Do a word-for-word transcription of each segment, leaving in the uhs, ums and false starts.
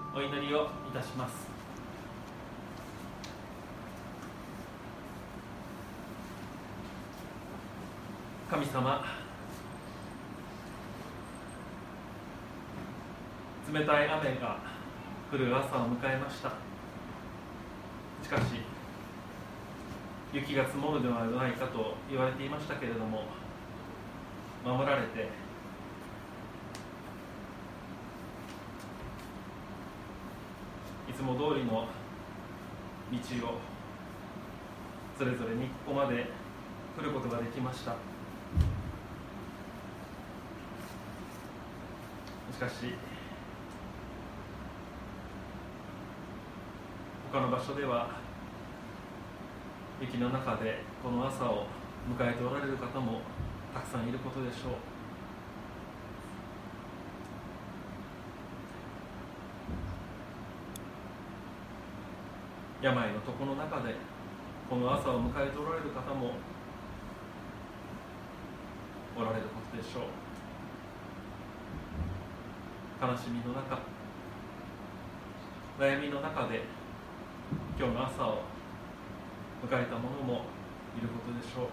お祈りをいたします。神様、冷たい雨が降る朝を迎えました。しかし雪が積もるではないかと言われていましたけれども、守られていつも通りの道をそれぞれにここまで来ることができました。しかし他の場所では雪の中でこの朝を迎えておられる方もたくさんいることでしょう。病の床の中でこの朝を迎えておられる方もおられることでしょう。悲しみの中、悩みの中で今日の朝を迎えた者もいることでしょう。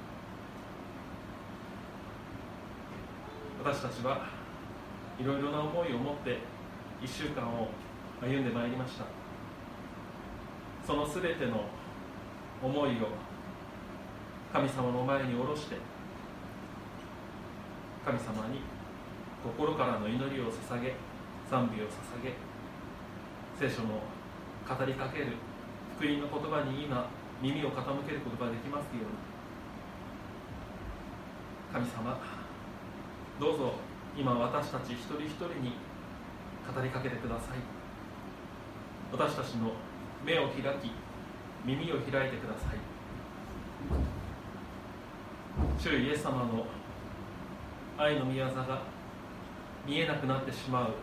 私たちはいろいろな思いを持って一週間を歩んでまいりました。そのすべての思いを神様の前に下ろして、神様に心からの祈りを捧げ、賛美を捧げ、聖書の語りかける福音の言葉に今耳を傾けることができますように、神様、どうぞ今私たち一人一人に語りかけてください。私たちの目を開き、耳を開いてください。主イエス様の愛の御業が見えなくなってしまう、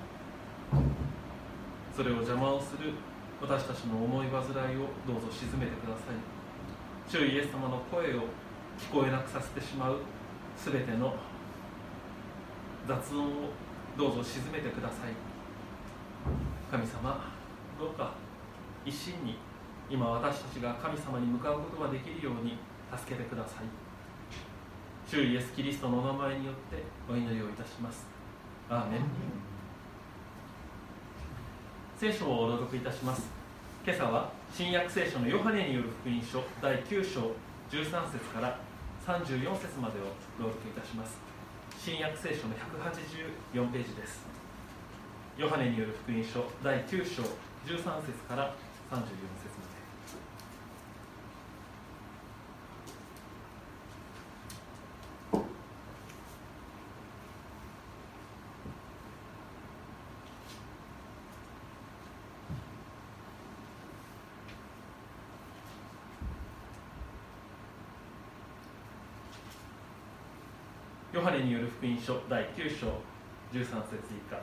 それを邪魔をする私たちの思い煩いをどうぞ鎮めてください。主イエス様の声を聞こえなくさせてしまうすべての雑音をどうぞ鎮めてください。神様、どうか一心に今私たちが神様に向かうことができるように助けてください。主イエスキリストのお名前によってお祈りをいたします。アーメン。聖書を朗読いたします。今朝は新約聖書のヨハネによる福音書だいきゅう章じゅうさん節からさんじゅうよん節までを朗読いたします。新約聖書のひゃくはちじゅうよんページです。ヨハネによる福音書だいきゅう章じゅうさん節からさんじゅうよん節まで。ヨハネによる福音書だいきゅう章じゅうさん節以下。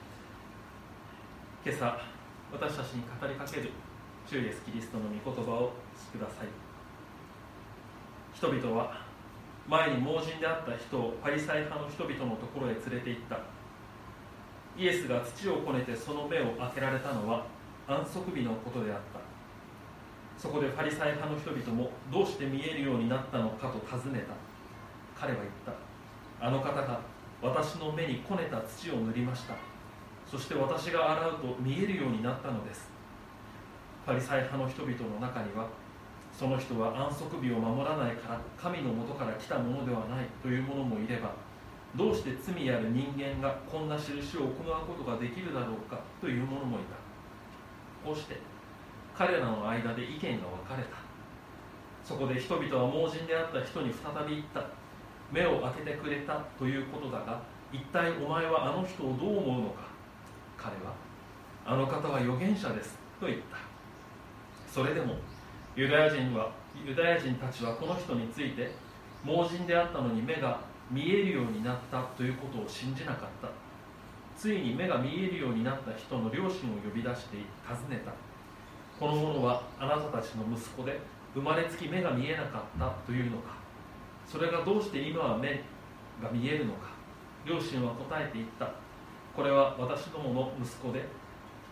今朝私たちに語りかける主イエスキリストの御言葉をお聞きください。人々は前に盲人であった人をパリサイ派の人々のところへ連れて行った。イエスが土をこねてその目を開けられたのは安息日のことであった。そこでパリサイ派の人々もどうして見えるようになったのかと尋ねた。彼は言った。あの方が私の目にこねた土を塗りました。そして私が洗うと見えるようになったのです。パリサイ派の人々の中には、その人は安息日を守らないから神のもとから来たものではないという者もいれば、どうして罪ある人間がこんな印を行うことができるだろうかという者もいた。こうして彼らの間で意見が分かれた。そこで人々は盲人であった人に再び言った。目を開けてくれたということだが、一体お前はあの人をどう思うのか。彼は、あの方は預言者ですと言った。それでもユダヤ人はユダヤ人たちはこの人について、盲人であったのに目が見えるようになったということを信じなかった。ついに目が見えるようになった人の両親を呼び出して尋ねた。この者はあなたたちの息子で、生まれつき目が見えなかったというのか。それがどうして今は目が見えるのか。両親は答えて言った。これは私どもの息子で、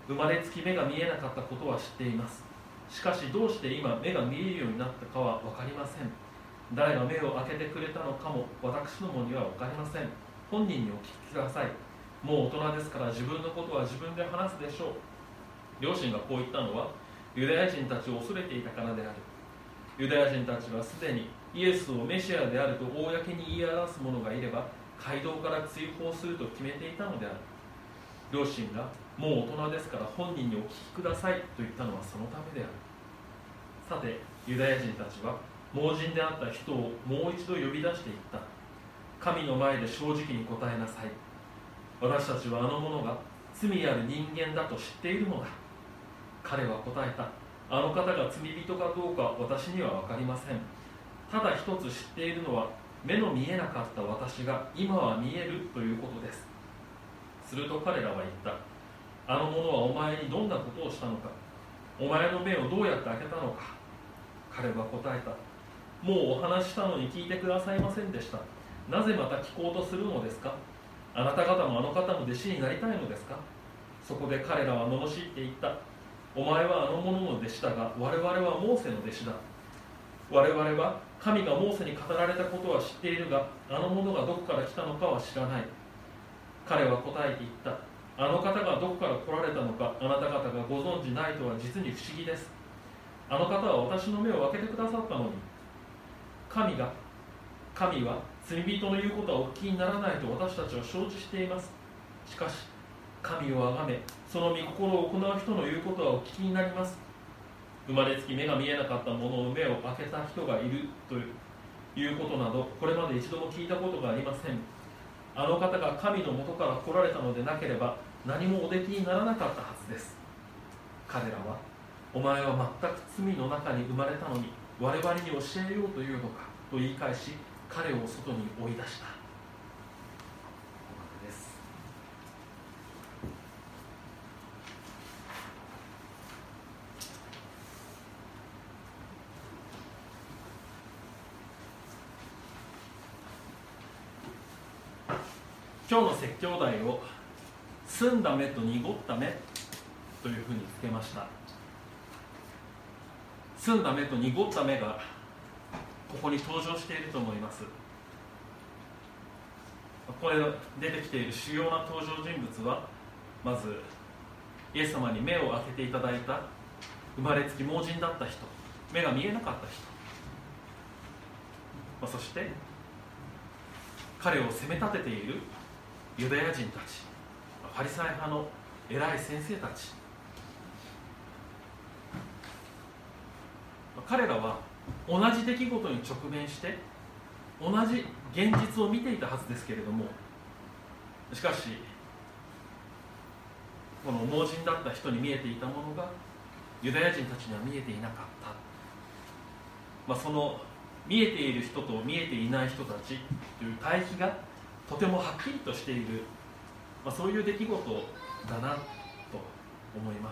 生まれつき目が見えなかったことは知っています。しかしどうして今目が見えるようになったかは分かりません。誰が目を開けてくれたのかも私どもには分かりません。本人にお聞きください。もう大人ですから自分のことは自分で話すでしょう。両親がこう言ったのはユダヤ人たちを恐れていたからである。ユダヤ人たちはすでにイエスをメシアであると公に言い表す者がいれば街道から追放すると決めていたのである。両親がもう大人ですから本人にお聞きくださいと言ったのはそのためである。さてユダヤ人たちは盲人であった人をもう一度呼び出していった。神の前で正直に答えなさい。私たちはあの者が罪ある人間だと知っているのだ。彼は答えた。あの方が罪人かどうか私には分かりません。ただ一つ知っているのは目の見えなかった私が今は見えるということです。すると彼らは言った。あの者はお前にどんなことをしたのか。お前の目をどうやって開けたのか。彼は答えた。もうお話ししたのに聞いてくださいませんでした。なぜまた聞こうとするのですか。あなた方もあの方の弟子になりたいのですか。そこで彼らは罵って言った。お前はあの者の弟子だが我々はモーセの弟子だ。我々は神がモーセに語られたことは知っているがあの者がどこから来たのかは知らない。彼は答えて言った。あの方がどこから来られたのかあなた方がご存じないとは実に不思議です。あの方は私の目を開けてくださったのに。神が神は罪人の言うことはお聞きにならないと私たちは承知しています。しかし神をあがめその御心を行う人の言うことはお聞きになります。生まれつき目が見えなかった者の目を開けた人がいるということなどこれまで一度も聞いたことがありません。あの方が神のもとから来られたのでなければ何もおできにならなかったはずです。彼らはお前は全く罪の中に生まれたのに我々に教えようというのかと言い返し彼を外に追い出した。今日の説教題を澄んだ目と濁った目というふうにつけました。澄んだ目と濁った目がここに登場していると思います。これ出てきている主要な登場人物はまずイエス様に目を開けていただいた生まれつき盲人だった人、目が見えなかった人、まあ、そして彼を責め立てているユダヤ人たち、パリサイ派の偉い先生たち、彼らは同じ出来事に直面して同じ現実を見ていたはずですけれども、しかしこの盲人だった人に見えていたものがユダヤ人たちには見えていなかった、まあ、その見えている人と見えていない人たちという対比がとてもはっきりとしている、まあ、そういう出来事だなと思います。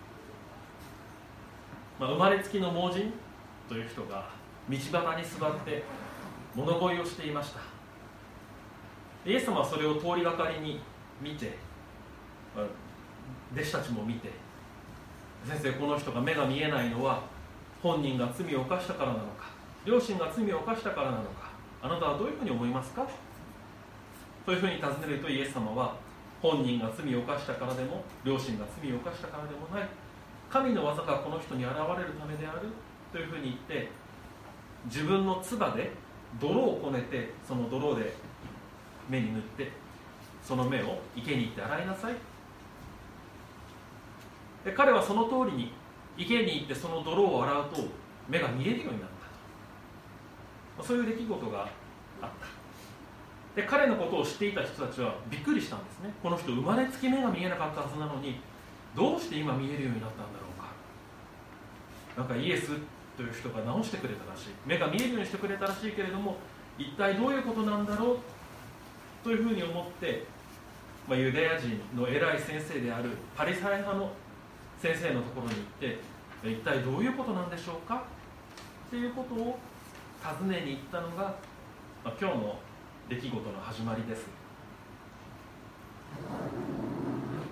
まあ、生まれつきの盲人という人が道端に座って物乞いをしていました。イエス様はそれを通りがかりに見て、まあ、弟子たちも見て、先生、この人が目が見えないのは本人が罪を犯したからなのか、両親が罪を犯したからなのか、あなたはどういうふうに思いますかというふうに尋ねると、イエス様は本人が罪を犯したからでも両親が罪を犯したからでもない、神の技がこの人に現れるためであるというふうに言って、自分の唾で泥をこねて、その泥で目に塗って、その目を池に行って洗いなさい。で彼はその通りに池に行ってその泥を洗うと目が見えるようになったと、そういう出来事があった。で彼のことを知っていた人たちはびっくりしたんですね。この人生まれつき目が見えなかったはずなのにどうして今見えるようになったんだろうか。なんかイエスという人が治してくれたらしい、目が見えるようにしてくれたらしいけれども、一体どういうことなんだろうというふうに思って、まあ、ユダヤ人の偉い先生であるパリサイ派の先生のところに行って、一体どういうことなんでしょうかということを尋ねに行ったのが、まあ、今日の出来事の始まりです。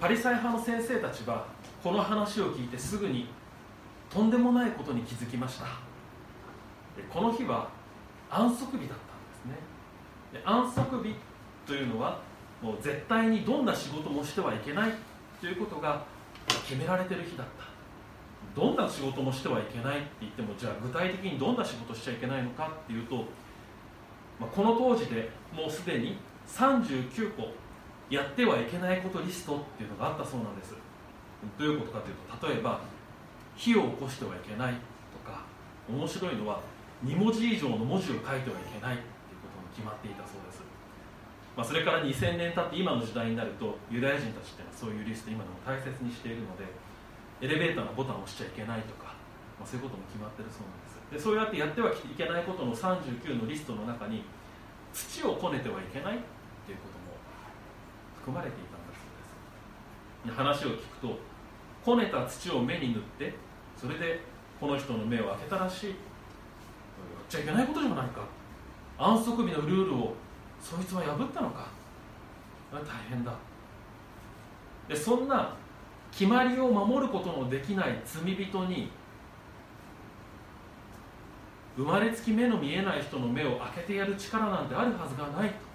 パリサイ派の先生たちはこの話を聞いてすぐにとんでもないことに気づきました。この日は安息日だったんですね。で安息日というのはもう絶対にどんな仕事もしてはいけないということが決められている日だった。どんな仕事もしてはいけないって言っても、じゃあ具体的にどんな仕事しちゃいけないのかっていうと、まあ、この当時でもうすでにさんじゅうきゅうこやってはいけないことリストっていうのがあったそうなんです。どういうことかというと、例えば火を起こしてはいけないとか、面白いのはにもじ以上の文字を書いてはいけないということも決まっていたそうです。まあ、それからにせんねん経って今の時代になると、ユダヤ人たちっていうのはそういうリスト今でも大切にしているので、エレベーターのボタンを押しちゃいけないとか、まあ、そういうことも決まっているそうなんです。でそうやってやってはいけないことのさんじゅうきゅうのリストの中に、土をこねてはいけないということも含まれていたんだそうです。話を聞くと、こねた土を目に塗って、それでこの人の目を開けたらしい。やっちゃいけないことじゃないか。安息日のルールをそいつは破ったのか。大変だ。でそんな決まりを守ることのできない罪人に、生まれつき目の見えない人の目を開けてやる力なんてあるはずがないと、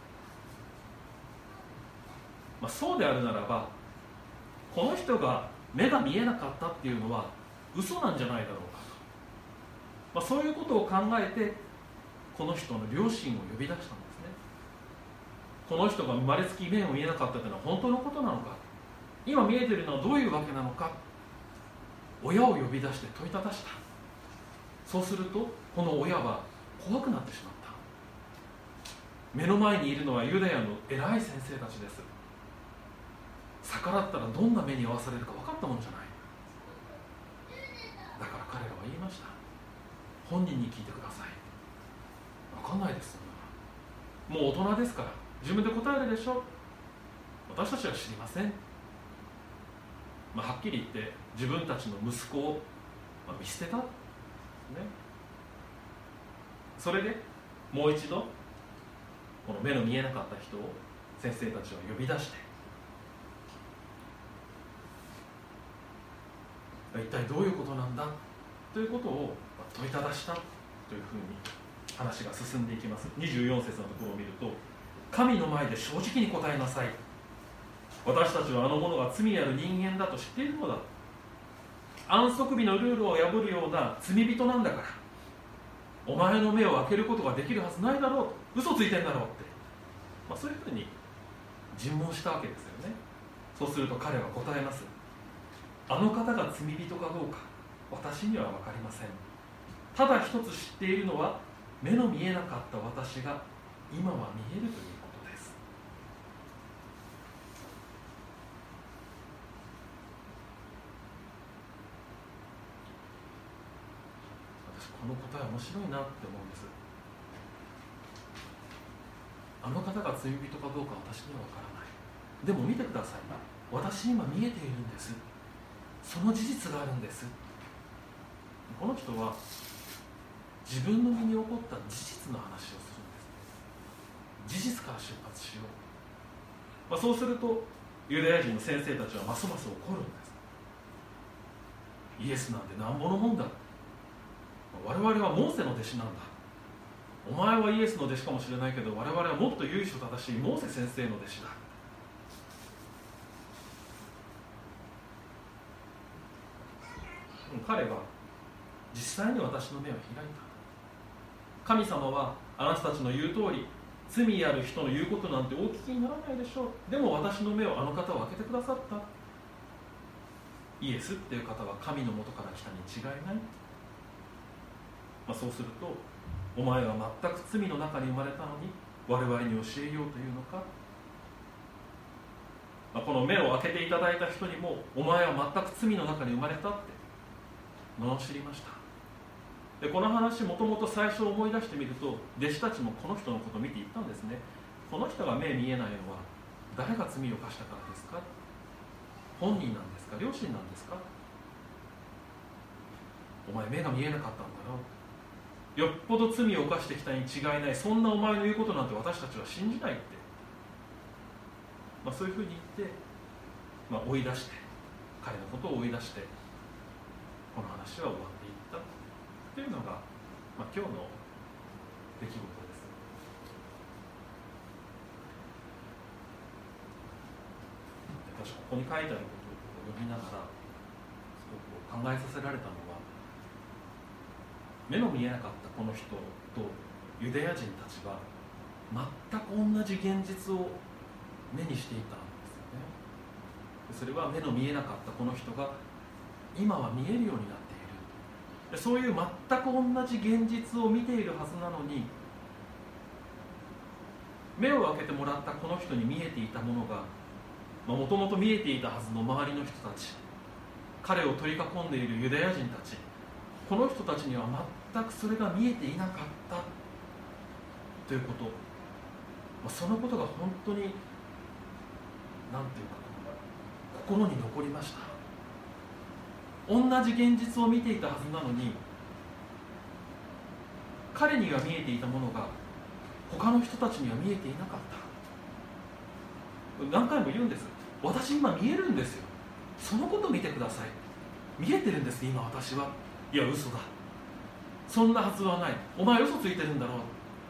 まあ、そうであるならば、この人が目が見えなかったっていうのは嘘なんじゃないだろうかと、まあ、そういうことを考えてこの人の両親を呼び出したんですね。この人が生まれつき目を見えなかったというのは本当のことなのか、今見えているのはどういうわけなのか、親を呼び出して問いただした。そうするとこの親は怖くなってしまった。目の前にいるのはユダヤの偉い先生たちです。逆らったらどんな目に遭わされるか分かったもんじゃない。だから彼らは言いました。本人に聞いてください。分かんないです。もう大人ですから自分で答えるでしょ。私たちは知りません。まあ、はっきり言って自分たちの息子を見捨てた、ね、それでもう一度この目の見えなかった人を先生たちは呼び出して、一体どういうことなんだということを問いただしたというふうに話が進んでいきます。にじゅうよん節のところを見ると、神の前で正直に答えなさい。私たちはあの者が罪ある人間だと知っているのだ。安息日のルールを破るような罪人なんだから、お前の目を開けることができるはずないだろうと、嘘ついてんだろうって、まあ、そういうふうに尋問したわけですよね。そうすると彼は答えます。あの方が罪人かどうか私には分かりません。ただ一つ知っているのは、目の見えなかった私が今は見えるということです。私この答え面白いなって思うんです。あの方が罪人かどうか私には分からない。でも見てください。私には見えているんです。その事実があるんです。この人は自分の身に起こった事実の話をするんです。事実から出発しよう、まあ、そうするとユダヤ人の先生たちはますます怒るんです。イエスなんてなんぼのもんだ、我々はモーセの弟子なんだ。お前はイエスの弟子かもしれないけど、我々はもっと由緒正しいモーセ先生の弟子だ。彼は実際に私の目を開いた。神様はあなたたちの言う通り、罪ある人の言うことなんてお聞きにならないでしょう。でも私の目をあの方は開けてくださった。イエスっていう方は神のもとから来たに違いない、まあ、そうすると、お前は全く罪の中に生まれたのに我々に教えようというのか、まあ、この目を開けていただいた人にも、お前は全く罪の中に生まれたって罵りました。でこの話、もともと最初思い出してみると、弟子たちもこの人のことを見て言ったんですね。この人が目見えないのは誰が罪を犯したからですか。本人なんですか、両親なんですか。お前目が見えなかったんだろう、よっぽど罪を犯してきたに違いない、そんなお前の言うことなんて私たちは信じないって、まあ、そういうふうに言ってまあ、追い出して彼のことを追い出してこの話は終わっていったというのが、まあ、今日の出来事です。私ここに書いてあることを読みながらすごく考えさせられたのは、目の見えなかったこの人とユダヤ人たちは全く同じ現実を目にしていたんですよね。それは目の見えなかったこの人が今は見えるようになっている。そういう全く同じ現実を見ているはずなのに、目を開けてもらったこの人に見えていたものがもともと見えていたはずの周りの人たち、彼を取り囲んでいるユダヤ人たち、この人たちには全くそれが見えていなかったということ、そのことが本当に何ていうか心に残りました。同じ現実を見ていたはずなのに、彼には見えていたものが他の人たちには見えていなかった。何回も言うんです。私今見えるんですよ。そのこと見てください。見えてるんです今私は。いや嘘だ、そんなはずはない、お前嘘ついてるんだろう。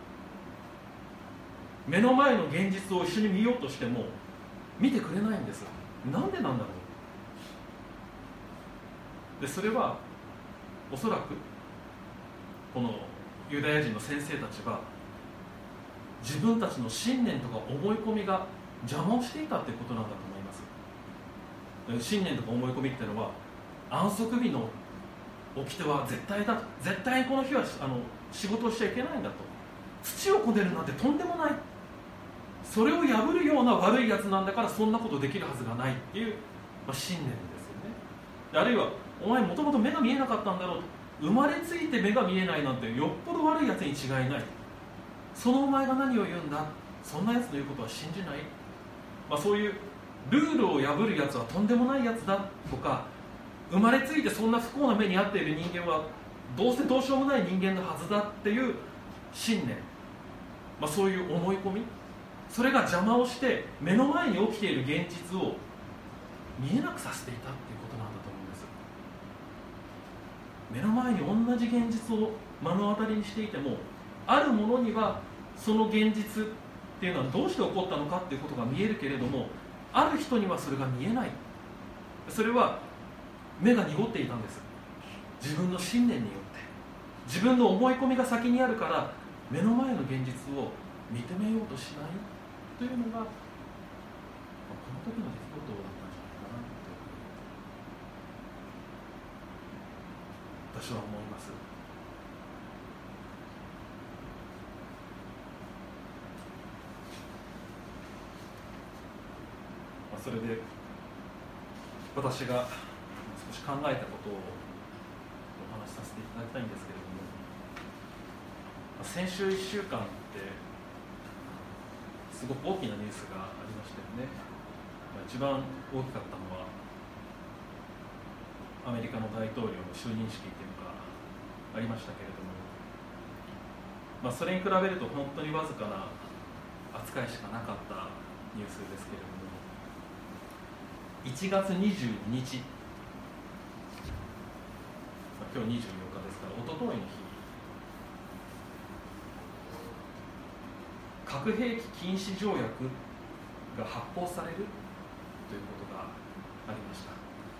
目の前の現実を一緒に見ようとしても見てくれないんです。なんでなんだろう。でそれはおそらくこのユダヤ人の先生たちは自分たちの信念とか思い込みが邪魔をしていたということなんだと思います。信念とか思い込みっていうのは、安息日の掟は絶対だと、絶対にこの日はあの仕事をしちゃいけないんだと、土をこねるなんてとんでもない、それを破るような悪いやつなんだからそんなことできるはずがないっていう、まあ、信念ですよね。あるいはお前もともと目が見えなかったんだろうと、生まれついて目が見えないなんてよっぽど悪いやつに違いない、そのお前が何を言うんだ、そんなやつの言うことは信じない、まあ、そういうルールを破るやつはとんでもないやつだとか、生まれついてそんな不幸な目に遭っている人間はどうせどうしようもない人間のはずだっていう信念、まあ、そういう思い込み、それが邪魔をして目の前に起きている現実を見えなくさせていたっていうことなんだと思うんです。目の前に同じ現実を目の当たりにしていても、あるものにはその現実っていうのはどうして起こったのかっていうことが見えるけれども、ある人にはそれが見えない。それは目が濁っていたんです。自分の信念によって、自分の思い込みが先にあるから目の前の現実を認めようとしないというのが、この時の出来事だったんじゃないかなと私は思います。それで私が少し考えたことをお話しさせていただきたいんですけれども、先週いっしゅうかんってすごく大きなニュースがありましたよね。一番大きかったのはアメリカの大統領の就任式というのがありましたけれども、まあ、それに比べると本当にわずかな扱いしかなかったニュースですけれども、いちがつにじゅうににち、今日にじゅうよっかですから、おとといの日、核兵器禁止条約が発効されるということがありました。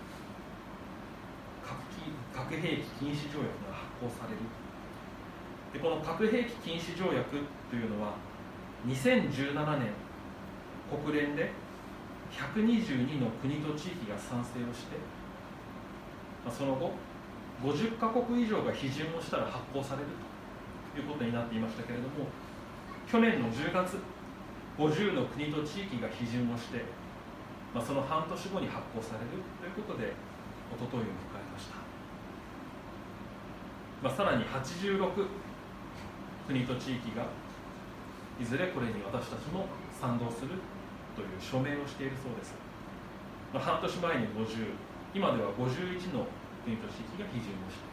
核兵器禁止条約が発効される。でこの核兵器禁止条約というのはにせんじゅうななねん国連でひゃくにじゅうにの国と地域が賛成をして、その後ごじゅっかこく以上が批准をしたら発効されるということになっていましたけれども、去年のじゅうがつごじゅうの国と地域が批准をして、まあ、その半年後に発効されるということでおとといを迎えました。まあ、さらにはちじゅうろくくにと地域がいずれこれに私たちも賛同するという署名をしているそうです。まあ、半年前にごじゅう、今ではごじゅういちの国と地域が批准をして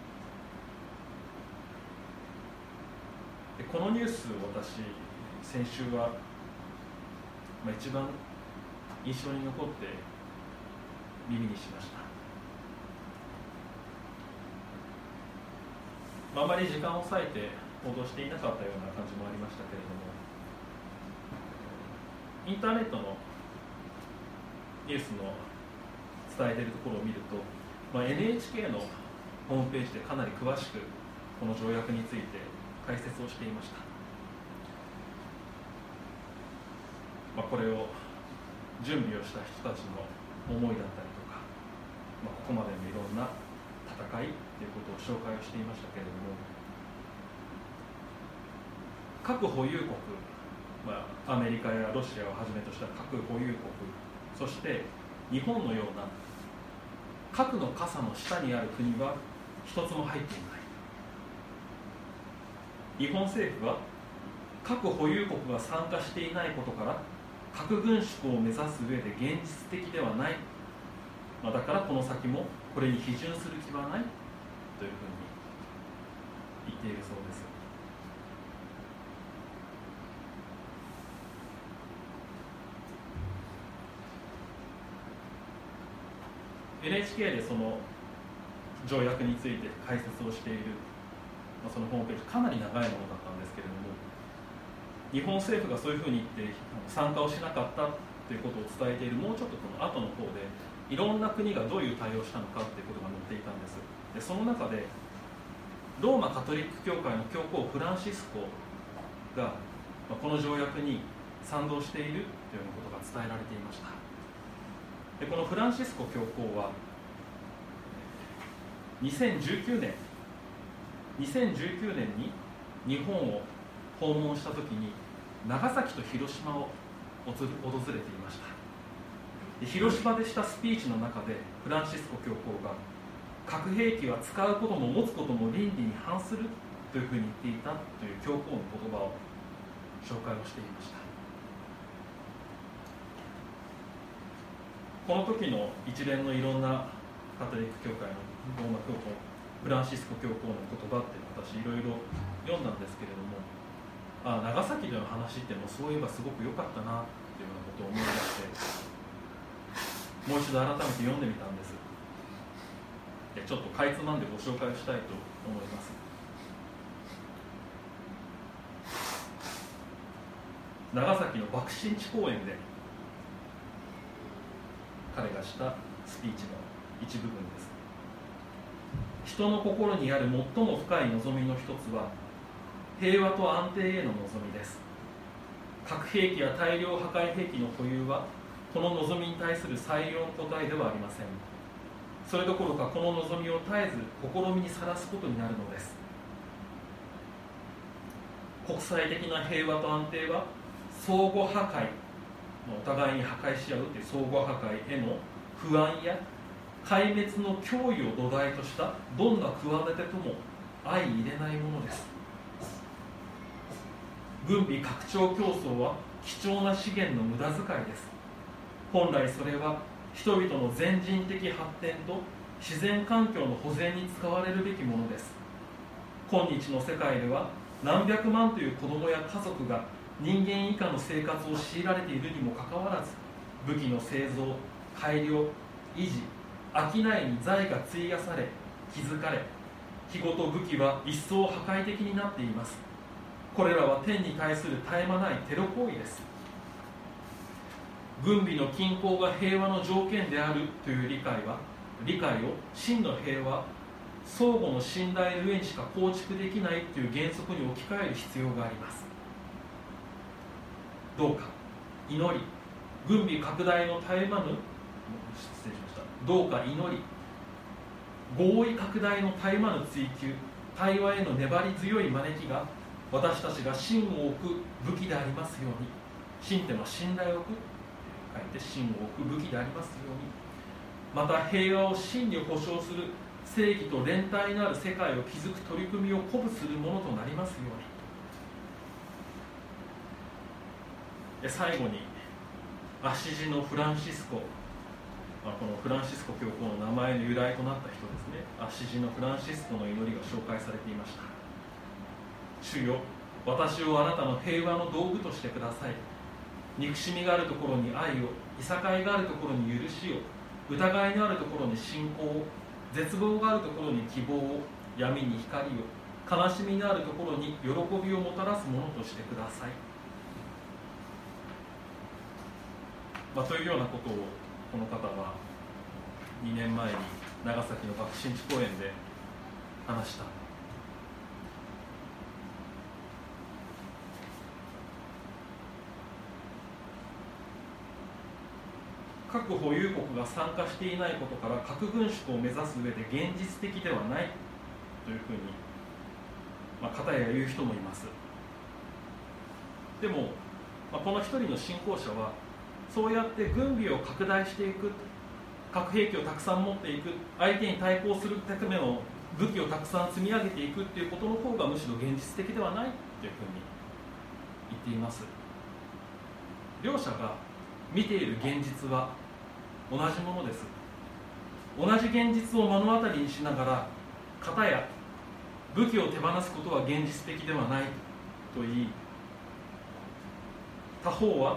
いる。でこのニュースを私先週は、まあ、一番印象に残って耳にしました。あまり時間を割いて報道していなかったような感じもありましたけれども、インターネットのニュースの伝えているところを見ると、まあ、エヌエイチケー のホームページでかなり詳しくこの条約について解説をしていました。まあ、これを準備をした人たちの思いだったりとか、まあ、ここまでのいろんな戦いということを紹介をしていましたけれども、核保有国、まあ、アメリカやロシアをはじめとした核保有国、そして日本のような核の傘の下にある国は一つも入っていない。日本政府は核保有国が参加していないことから核軍縮を目指す上で現実的ではない、まあ、だからこの先もこれに批准する気はないというふうに言っているそうです。エヌエイチケー でその条約について解説をしている、まあ、そのホームページかなり長いものだったんですけれども、日本政府がそういうふうに言って参加をしなかったということを伝えているもうちょっとこの後の方でいろんな国がどういう対応をしたのかということが載っていたんです。でその中でローマカトリック教会の教皇フランシスコが、まあ、この条約に賛同しているというようなことが伝えられていました。でこのフランシスコ教皇はにせんじゅうきゅうねんにせんじゅうきゅうねんに日本を訪問したときに長崎と広島を訪れていました。で広島でしたスピーチの中でフランシスコ教皇が核兵器は使うことも持つことも倫理に反するというふうに言っていたという教皇の言葉を紹介をしていました。この時の一連のいろんなカトリック教会のローマ教皇フランシスコ教皇の言葉って私いろいろ読んだんですけれども、あ長崎での話ってもそういえばすごく良かったなっていうようなことを思い出してもう一度改めて読んでみたんです。でちょっとかいつまんでご紹介をしたいと思います。長崎の爆心地公園で彼がしたスピーチの一部分です。人の心にある最も深い望みの一つは平和と安定への望みです。核兵器や大量破壊兵器の保有はこの望みに対する最良の答えではありません。それどころかこの望みを絶えず試みにさらすことになるのです。国際的な平和と安定は相互破壊、お互いに破壊し合うという相互破壊への不安や壊滅の脅威を土台としたどんな企てとも相入れないものです。軍備拡張競争は貴重な資源の無駄遣いです。本来それは人々の全人的発展と自然環境の保全に使われるべきものです。今日の世界では何百万という子供や家族が人間以下の生活を強いられているにもかかわらず、武器の製造、改良、維持、商いに財が費やされ築かれ、日ごと武器は一層破壊的になっています。これらは天に対する絶え間ないテロ行為です。軍備の均衡が平和の条件であるという理解は理解を真の平和、相互の信頼の上にしか構築できないという原則に置き換える必要があります。どうか祈り、軍備拡大の絶え間ぬ失礼しましたどうか祈り、合意拡大の絶え間ぬ追求、対話への粘り強い招きが私たちが信を置く武器でありますように。信ってのは信頼を置く、書いて信を置く武器でありますように。また平和を真に保障する正義と連帯のある世界を築く取り組みを鼓舞するものとなりますように。で最後にアシジのフランシスコ、まあ、このフランシスコ教皇の名前の由来となった人ですね、アシジのフランシスコの祈りが紹介されていました。主よ、私をあなたの平和の道具としてください。憎しみがあるところに愛を、いさかいがあるところに許しを、 疑いのあるところに信仰を、絶望があるところに希望を、闇に光を、悲しみのあるところに喜びをもたらすものとしてください。まあ、というようなことをこの方はにねんまえに長崎の爆心地公園で話した。核保有国が参加していないことから核軍縮を目指す上で現実的ではないというふうに、まあ、片や言う人もいます。でも、まあ、この一人の信仰者はそうやって軍備を拡大していく、核兵器をたくさん持っていく、相手に対抗するための武器をたくさん積み上げていくということの方がむしろ現実的ではないというふうに言っています。両者が見ている現実は同じものです。同じ現実を目の当たりにしながら、片や武器を手放すことは現実的ではないと言い、他方は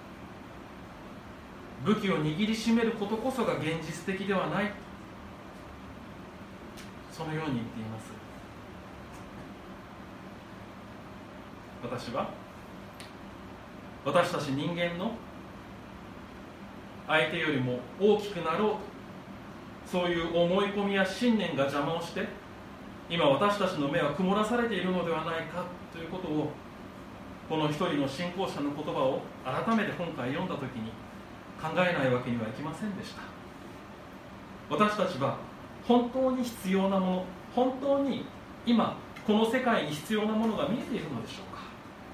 武器を握りしめることこそが現実的ではない、そのように言っています。私は私たち人間の相手よりも大きくなろうと、そういう思い込みや信念が邪魔をして今私たちの目は曇らされているのではないかということを、この一人の信仰者の言葉を改めて今回読んだときに考えないわけにはいきませんでした。私たちは本当に必要なもの、本当に今この世界に必要なものが見えているのでしょうか。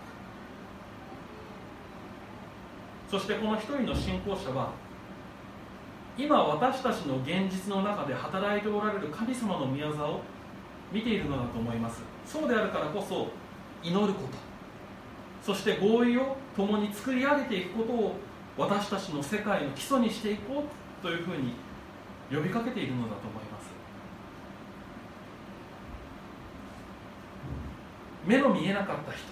そしてこの一人の信仰者は今私たちの現実の中で働いておられる神様の御業を見ているのだと思います。そうであるからこそ祈ること、そして合意を共に作り上げていくことを私たちの世界の基礎にしていこうというふうに呼びかけているのだと思います。目の見えなかった人、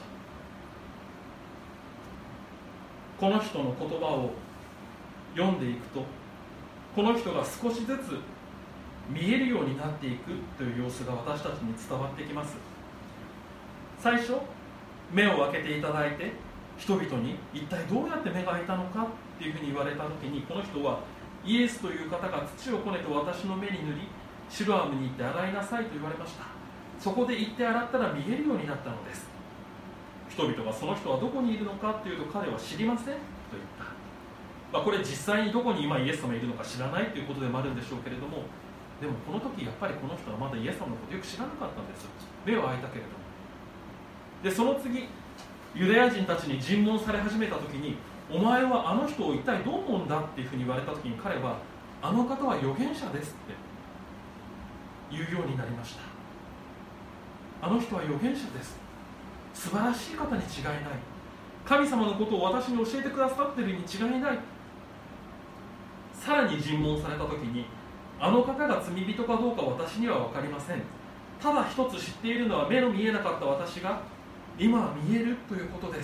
この人の言葉を読んでいくと、この人が少しずつ見えるようになっていくという様子が私たちに伝わってきます。最初目を開けていただいて、人々に一体どうやって目が開いたのかっていうふうに言われた時に、この人はイエスという方が土をこねて私の目に塗り、シロアムに行って洗いなさいと言われました。そこで行って洗ったら見えるようになったのです。人々がその人はどこにいるのかというと、彼は知りませんと言った。まあ、これ実際にどこに今イエス様いるのか知らないということでもあるんでしょうけれども、でもこの時やっぱりこの人はまだイエス様のことをよく知らなかったんです。目は開いたけれども。でその次、ユダヤ人たちに尋問され始めた時に、お前はあの人を一体どう思うんだっていうふうに言われた時に、彼はあの方は預言者ですって言うようになりました。あの人は預言者です、素晴らしい方に違いない、神様のことを私に教えてくださっているに違いない。さらに尋問された時に、あの方が罪人かどうか私には分かりません、ただ一つ知っているのは目の見えなかった私が今は見えるということです。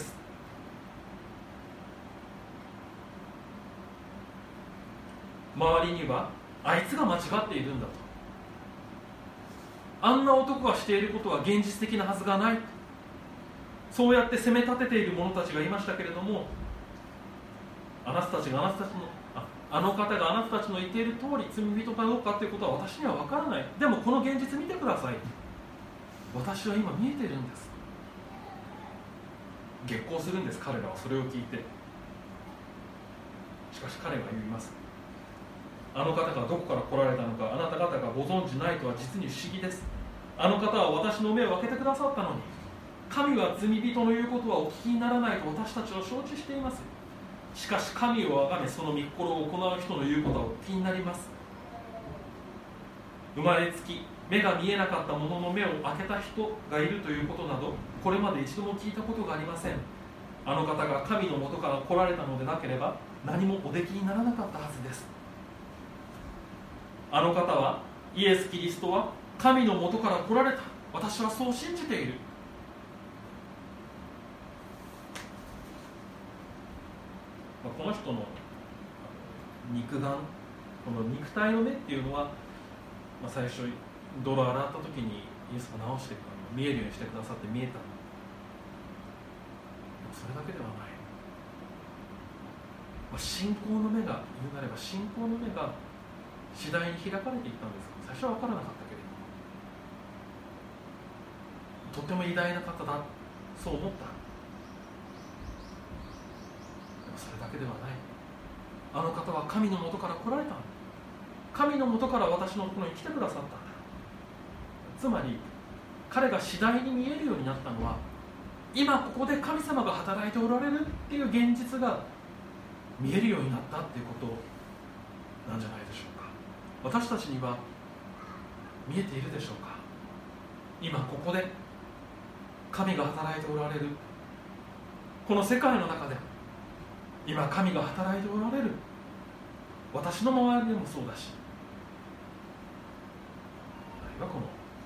周りにはあいつが間違っているんだと、あんな男がしていることは現実的なはずがない、そうやって責め立てている者たちがいましたけれども、あなたたちがあなたたちの あ, あの方があなたたちの言っている通り罪人かどうかということは私には分からない、でもこの現実見てください、私は今見えているんです。激高するんです、彼らはそれを聞いて。しかし彼は言います。あの方がどこから来られたのかあなた方がご存じないとは実に不思議です。あの方は私の目を開けてくださったのに、神は罪人の言うことはお聞きにならないと私たちは承知しています。しかし神を崇めその御心を行う人の言うことはお聞きになります。生まれつき目が見えなかった者の目を開けた人がいるということなど、これまで一度も聞いたことがありません。あの方が神の元から来られたのでなければ何もおできにならなかったはずです。あの方はイエス・キリストは神の元から来られた、私はそう信じている。この人の肉眼この肉体の目っていうのは、まあ、最初泥洗った時にイエスが直して見えるようにしてくださって見えた。でもそれだけではない、まあ、信仰の目が言うなれば信仰の目が次第に開かれていったんです。最初は分からなかったけれども、とても偉大な方だ、そう思った。でもそれだけではない。あの方は神のもとから来られた。神のもとから私のところに来てくださったんだ。つまり彼が次第に見えるようになったのは、今ここで神様が働いておられるっていう現実が見えるようになったっていうことなんじゃないでしょうか。私たちには見えているでしょうか。今ここで神が働いておられる、この世界の中で今神が働いておられる。私の周りでもそうだし、あるいはこの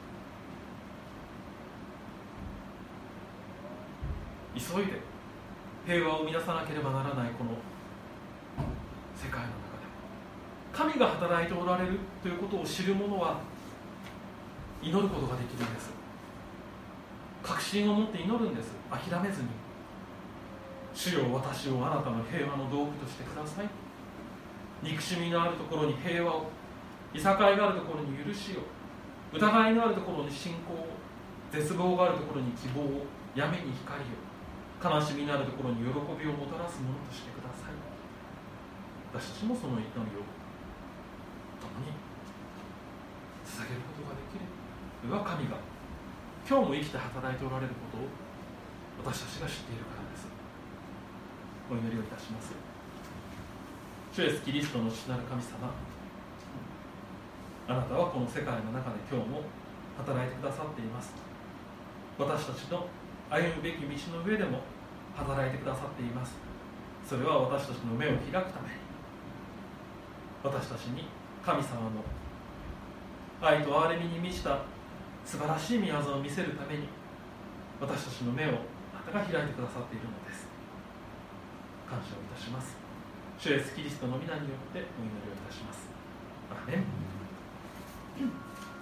急いで平和を生み出さなければならないこの世界の中で神が働いておられるということを知る者は祈ることができるんです。確信を持って祈るんです。諦めずに、主よ私をあなたの平和の道具としてください。憎しみのあるところに平和を、いさかいがあるところに許しを、疑いのあるところに信仰を、絶望があるところに希望を、闇に光を、悲しみのあるところに喜びをもたらすものとしてください。私たちもその祈りを共に捧げることができる。それは神が今日も生きて働いておられることを私たちが知っているからです。お祈りをいたします。主イエスキリストの父なる神様、あなたはこの世界の中で今日も働いてくださっています。私たちの歩むべき道の上でも働いてくださっています。それは私たちの目を開くために、私たちに神様の愛と憐れみに満ちた素晴らしい御業を見せるために、私たちの目をあなたが開いてくださっているのです。感謝をいたします。主イエスキリストの皆によってお祈りをいたします。アーメン。